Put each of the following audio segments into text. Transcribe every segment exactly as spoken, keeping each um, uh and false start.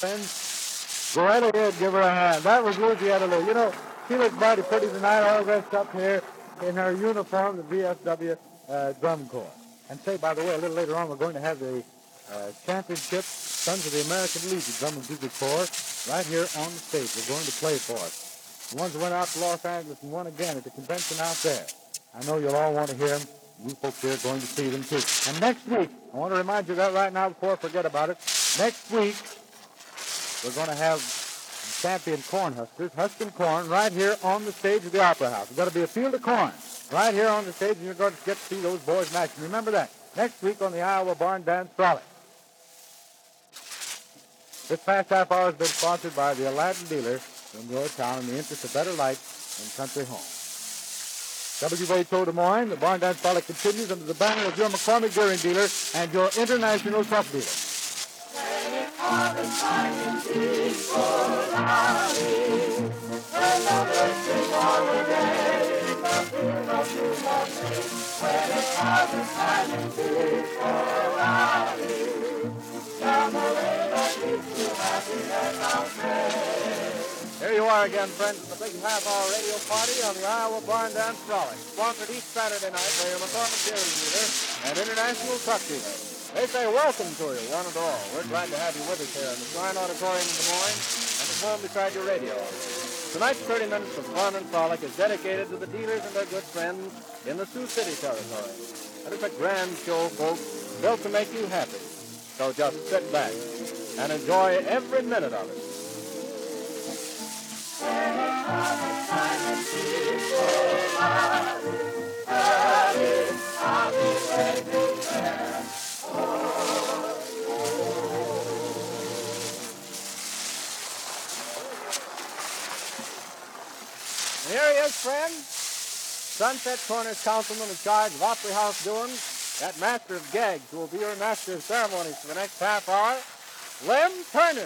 friends. Go right ahead, give her a hand. That was Louisiana Lou. You know, she looks mighty pretty tonight, all dressed up here in her uniform, the V F W uh, Drum Corps. And say, by the way, a little later on, we're going to have the uh, championship Sons of the American Legion Drum and Bugle Corps right here on the stage. They're going to play for us. The ones that went out to Los Angeles and won again at the convention out there. I know you'll all want to hear them. You folks here are going to see them, too. And next week, I want to remind you of that right now before I forget about it. Next week, we're going to have champion Cornhuskers, husking corn, right here on the stage of the Opera House. There's going to be a field of corn right here on the stage, and you're going to get to see those boys in action. Remember that. Next week on the Iowa Barn Dance Frolic. This past half hour has been sponsored by the Aladdin dealer in your town in the interest of better light and country home. W H O Des Moines, the Barn Dance Frolic continues under the banner of your McCormick Gearing dealer and your international truck dealer. Here you are again, friends, at the big half-hour radio party on the Iowa Barn Dance Frolic, sponsored each Saturday night by your McCormick Gearing dealer and international truck dealer. They say welcome to you, one and all. We're glad to have you with us here in the Shrine Auditorium in Des Moines and at home beside your radio. Tonight's thirty minutes of fun and frolic is dedicated to the dealers and their good friends in the Sioux City territory. And it's a grand show, folks, built to make you happy. So just sit back and enjoy every minute of it. Here he is, friends. Sunset Corners Councilman in charge of Opry House doings, that master of gags who will be your master of ceremonies for the next half hour, Lem Turner.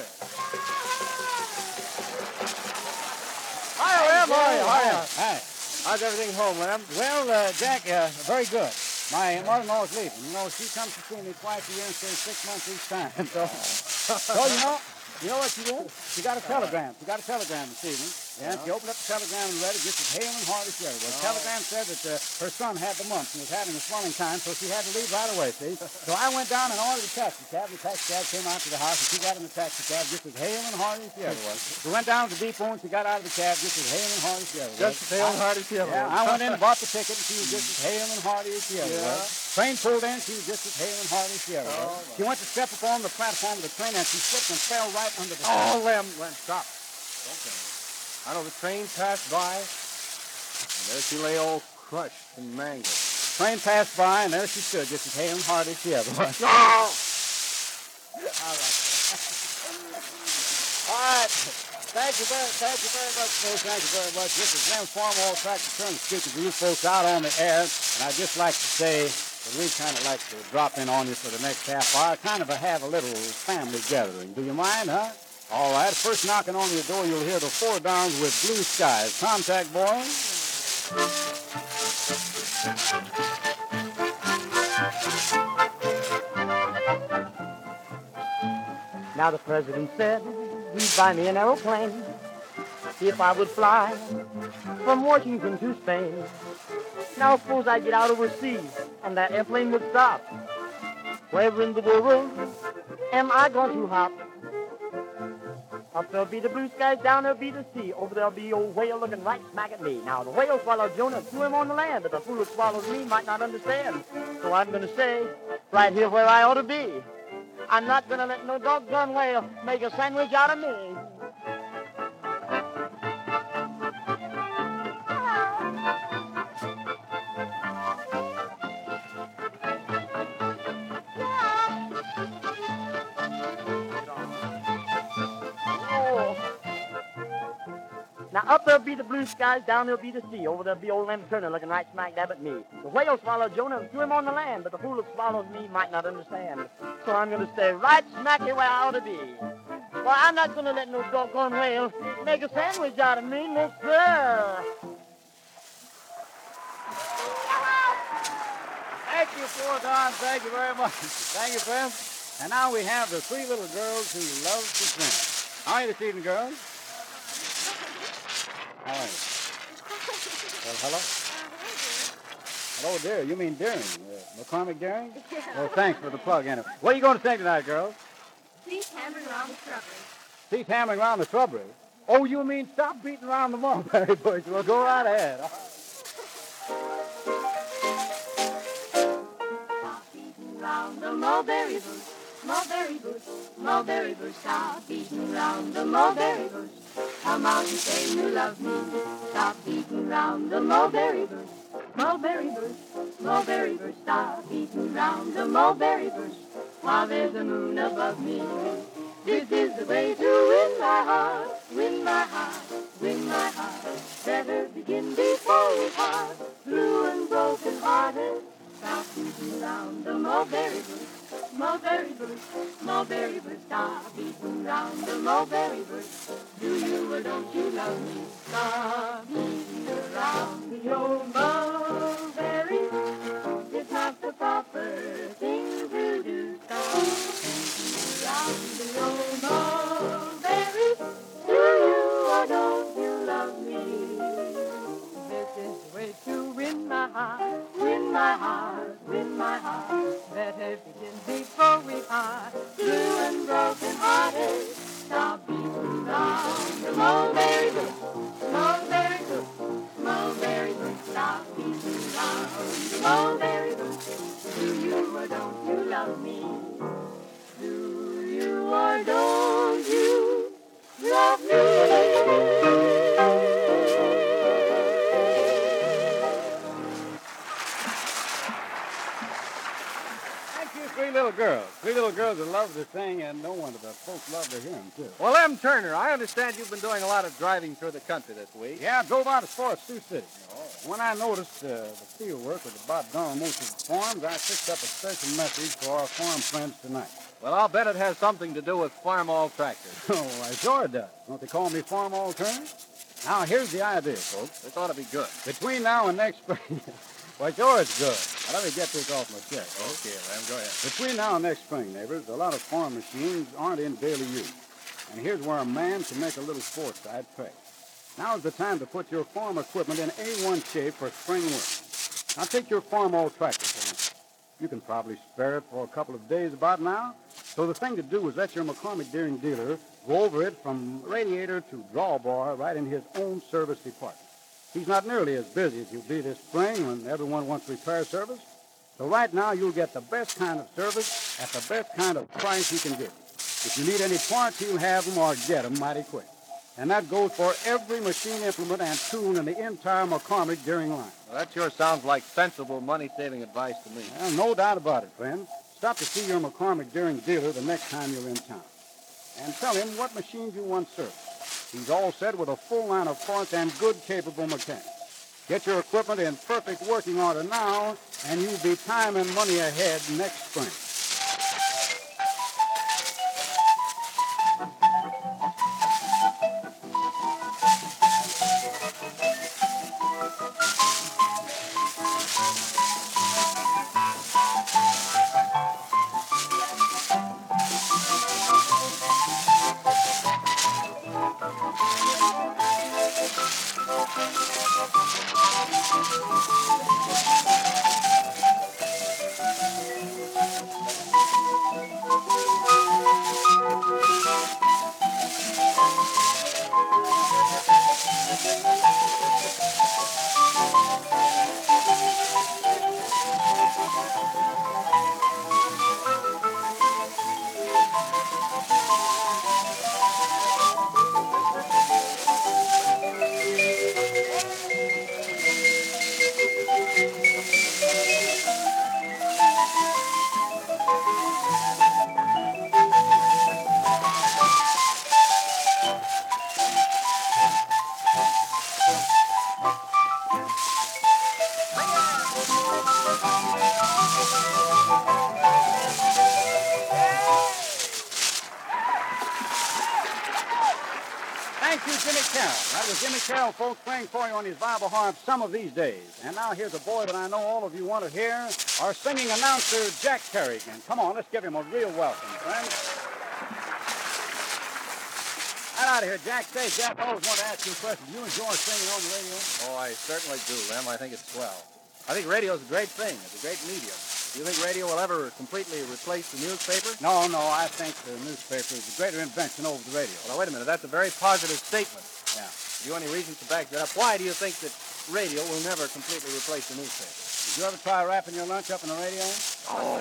Hi, Lem. How are you? Hi. Hi. How's everything home, Lem? Well, uh, Jack, uh, very good. My mother-in-law is leaving. You know, she comes to see me twice a year and stays six months each time. So, so you know, you know what she did? She got a telegram. She got a telegram this evening. Yeah, and she opened up the telegram and read it just as hale and hard as she ever was. The telegram said that uh, her son had the mumps and was having a swelling time, so she had to leave right away, see? So I went down and ordered a taxi cab. The taxi cab came out to the house, and she got in the taxi cab just as hale and hard as she ever was. We went down to the depot, and she got out of the cab just as hale and hard as she ever was. Just as hale and hard as she ever yeah, was. I went in and bought the ticket, and she was just as hale and hardy as she ever yeah. was. Train pulled in, she was just as hale and hardy as she ever was. Oh, she went to step up on the platform of the train, and she slipped and fell right under the train. Oh, Lem, Lem, stop. Okay. I know the train passed by, and there she lay all crushed and mangled. Train passed by, and there she stood, just as hale and hard as she ever was. No! All right. All right. Thank you very, thank you very much, folks. Thank you very much. This is Lem Farmall Tractor Turner speaking to you folks out on the air, and I'd just like to say that we'd kind of like to drop in on you for the next half hour, kind of a, have a little family gathering. Do you mind, huh? All right, first knocking on your door, you'll hear the Four Downs with Blue Skies. Contact, boys. Now the president said he'd buy me an aeroplane if I would fly from Washington to Spain. Now suppose I get out overseas and that airplane would stop. Wherever in the world am I going to hop? Up there'll be the blue skies, down there'll be the sea. Over there'll be old whale looking right smack at me. Now the whale swallowed Jonah and threw him on the land, but the fool who swallows me might not understand. So I'm gonna stay right here where I ought to be. I'm not gonna let no doggone whale make a sandwich out of me. Now up there'll be the blue skies, down there'll be the sea. Over there'll be old Lem Turner looking right smack dab at me. The whale swallowed Jonah and threw him on the land, but the fool that swallows me might not understand. So I'm gonna stay right smack here where I ought to be. Well, I'm not gonna let no doggone whale make a sandwich out of me, no sir. Thank you, Four Downs. Thank you very much. Thank you, friends. And now we have the three little girls who love to sing. How are you this evening, girls? How are you? Well, hello? Hello, dear. You mean Deering. Uh, McCormick Deering? Yeah. Well, thanks for the plug, anyway. What are you going to sing tonight, girls? Cease hammering around the shrubbery. Cease hammering around the shrubbery. Oh, you mean stop beating around the mulberry bush. Well, go right ahead. Stop beating around the mulberry bush, mulberry bush, mulberry bush. Stop beating around the mulberry bush. Come out and say you love me. Stop beating around the mulberry bush, mulberry bush, mulberry bush. Stop beating around the mulberry bush while there's a moon above me. This is the way to win my heart, win my heart, win my heart. Better begin before we part, blue and broken hearted. Stop beating around the mulberry bush, mulberry bush, mulberry bush. Stop beating around the mulberry bush. Do you or don't you love me? Stop beating around the old mulberry. It's not the proper thing to do. Stop beating around the old mulberry. Do you or don't you love me? This is the way to win my heart, win my heart, win my heart. Better begin before we part, blue and broken hearted. Stop beating round the mulberry bush, mulberry bush, mulberry bush. Stop beating round the mulberry bush. Do you or don't you love me? Do you or don't you love me? Three little girls. Three little girls that love to sing, and no wonder the folks love to hear them, too. Well, Em Turner, I understand you've been doing a lot of driving through the country this week. Yeah, I drove out as far as Sioux City. When I noticed uh, the field work was about done on most of the farms, I picked up a special message for our farm friends tonight. Well, I'll bet it has something to do with Farm All Tractors. Oh, I sure it does. Don't they call me Farm All Turner? Now, here's the idea, folks. This ought to be good. Between now and next spring... Why, sure it's good. Now, let me get this off my chest. Okay, Lem, go ahead. Between now and next spring, neighbors, a lot of farm machines aren't in daily use. And here's where a man can make a little sports side trade. Now's the time to put your farm equipment in A one shape for spring work. Now, take your Farm All Tractor, for instance. You can probably spare it for a couple of days about now. So the thing to do is let your McCormick Deering dealer go over it from radiator to drawbar right in his own service department. He's not nearly as busy as he'll be this spring when everyone wants repair service. So right now, you'll get the best kind of service at the best kind of price he can give you. If you need any parts, he'll have them or get them mighty quick. And that goes for every machine implement and tool in the entire McCormick Deering line. Well, that sure sounds like sensible, money-saving advice to me. Well, no doubt about it, friend. Stop to see your McCormick Deering dealer the next time you're in town. And tell him what machines you want serviced. He's all set with a full line of parts and good, capable mechanics. Get your equipment in perfect working order now, and you'll be time and money ahead next spring. Thank you, Jimmy Carroll. That was Jimmy Carroll, folks, playing for you on his Bible harp some of these days. And now here's a boy that I know all of you want to hear. our singing announcer, Jack Kerrigan. Come on, let's give him a real welcome, friends. Get out of here, Jack. Say, Jack, I always want to ask you a question. Do you enjoy singing on the radio? Oh, I certainly do, Lem. I think it's swell. I think radio's a great thing. It's a great medium. Do you think radio will ever completely replace the newspaper? No, no, I think the newspaper is a greater invention over the radio. Well, now, wait a minute. That's a very positive statement. Yeah. Do you have any reason to back that up? Why do you think that radio will never completely replace the newspaper? Did you ever try wrapping your lunch up in the radio? Oh.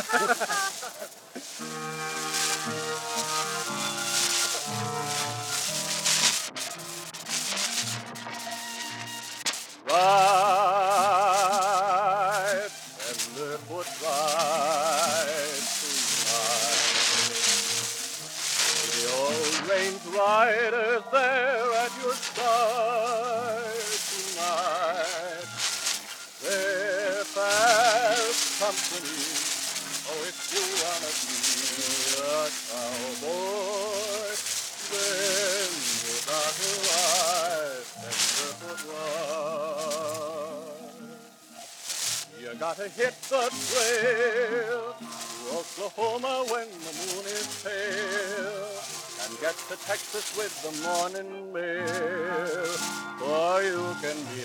Ride, tenderfoot, ride tonight. The old range rider's there at your side tonight. They're fast company. Oh, if you wanna be a cowboy, then you gotta ride, tenderfoot, ride. You gotta hit the trail to Oklahoma when the moon is pale, and get to Texas with the morning mail, or you can be a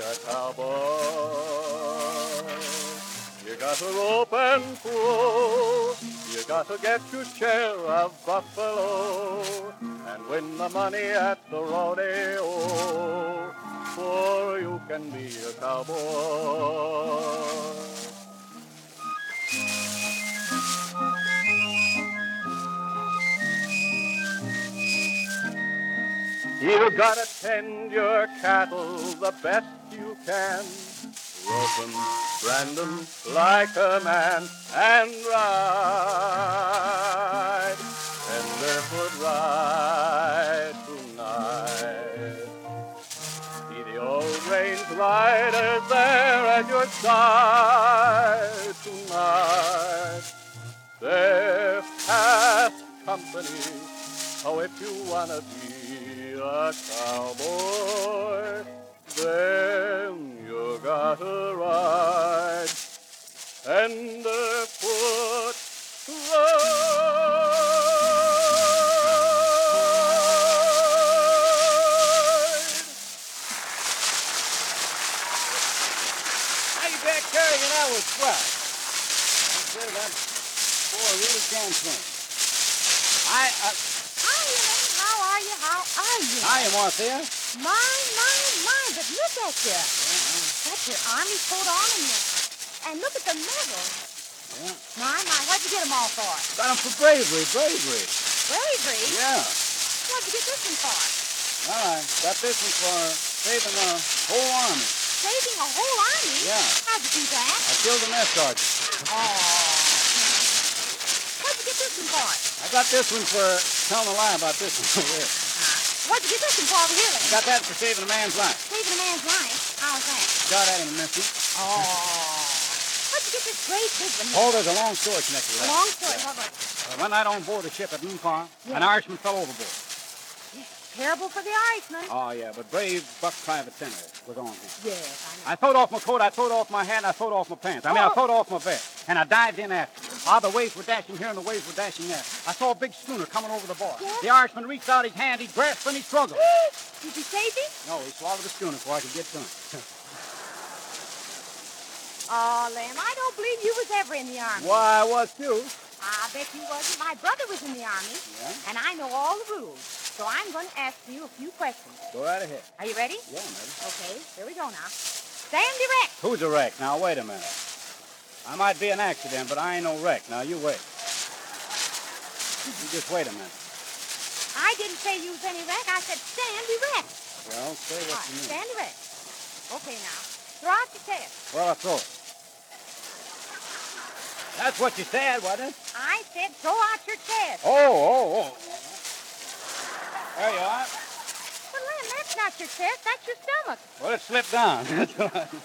cowboy. You gotta rope and pull, you gotta get your share of buffalo, and win the money at the rodeo, for you can be a cowboy. You gotta tend your cattle the best you can, rope 'em, brand 'em like a man, and ride, tenderfoot, ride tonight. See the old range riders there at your side tonight. They're fast company, oh, if you wanna be a cowboy, then you gotta ride, tenderfoot, ride. Hey, Jack Kerrigan, that was swell. Consider that boy really can sing. I, uh, Hi, Elaine. How are you? How are you? hi, Marcia. My, my, my, but look at you. Got your army coat on and you, and look at the medals. Yeah. My, my, what'd you get them all for? Got him for bravery, bravery. Bravery? Yeah. What'd you get this one for? All right. Got this one for saving the whole army. Saving a whole army? Yeah. How'd you do that? I killed the mess sergeant. Oh. What'd you get this one for? I got this one for telling a lie about this one over here. What'd you get this one for over here, I then? got that for saving a man's life. Saving a man's life? How's that? Shot at him and missed him. Oh. What'd you get this great big one? Oh, there's a long story connected with A that. long story. What was it? Uh, one night on board a ship at Moonfar, Yeah. an Irishman fell overboard. Terrible for the Irishman. Oh, yeah, but brave Buck Private Center was on him. Yes, I know. I throwed off my coat, I throwed off my hat, and I throwed off my pants. I mean, I Oh. throwed off my vest, and I dived in after him. Ah, the waves were dashing here and the waves were dashing there. I saw a big schooner coming over the bar. Yeah? The Irishman reached out his hand, he grasped and he struggled. Did you save him? No, he swallowed the schooner before I could get to him. Oh, Lem, I don't believe you was ever in the Army. Why, I was too. I bet you wasn't. My brother was in the Army, Yeah? and I know all the rules. So I'm going to ask you a few questions. Go right ahead. Are you ready? Yeah, maybe. Okay, here we go now. Stand erect. Who's a wreck? Now, wait a minute. I might be an accident, but I ain't no wreck. Now, you wait. You just wait a minute. I didn't say you was any wreck. I said stand erect. Well, say All what right, you mean. stand erect. Okay, now. Throw out your chest. Well, I throw it. That's what you said, wasn't it? I said throw out your chest. Oh, oh, oh. There you are. But, Lem, that's not your chest. That's your stomach. Well, it slipped down. That's all right.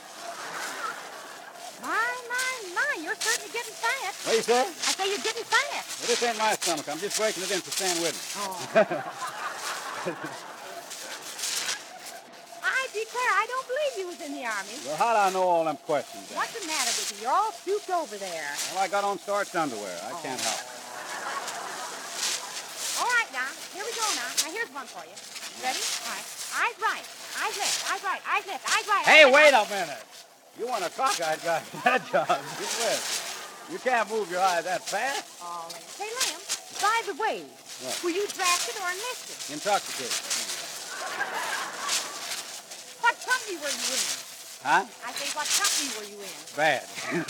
My, my, my, you're certainly getting fat. What you say? I say you're getting fat. Well, this ain't my stomach. I'm just breaking it in for Stan Whitney. Oh. I didn't declare, I don't believe you was in the Army. Well, how do I know all them questions then? What's the matter with you? You're all stooped over there. Well, I got on starched underwear. I Oh. can't help. All right, now. Here we go now. Now, here's one for you. Ready? All right. Eyes right. Eyes left. Eyes right. Eyes left. Eyes right. Hey, eyes wait left. a minute. You want a cockeyed guy for that job? Get with. You can't move your eye that fast. All right. Say, Lamb, by the way, What? were you drafted or enlisted? Intoxicated. What company were you in? Huh? I say, what company were you in? Bad.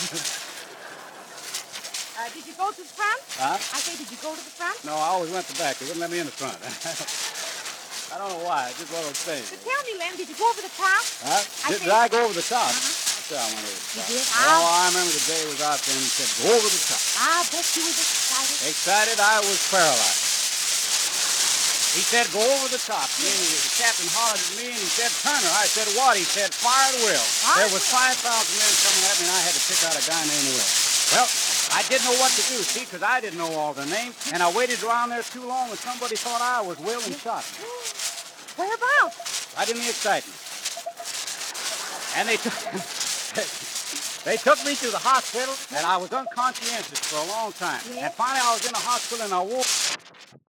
Uh, did you go to the front? Huh? I say, did you go to the front? No, I always went to the back. They wouldn't let me in the front. I don't know why. It's just one of those things. But tell me, Lem, did you go over the top? Huh? I Did, think- did I go over the top? Uh-huh. I said I went over the top. You did? Oh, I'll- I remember the day was out there and he said, go over the top. I'll bet you was excited. Excited, I was paralyzed. He said, go over the top. Then the captain hollered at me and he said, Turner. I said, what? He said, fire at will. Fire There at was will. five thousand men coming at me and I had to pick out a guy named Will. Well, I didn't know what to do, see, because I didn't know all their names. And I waited around there too long and somebody thought I was Will and shot me. Whereabouts? Right in the excitement. And they took, they took me to the hospital, and I was unconscientious for a long time. Yeah. And finally I was in the hospital, and I woke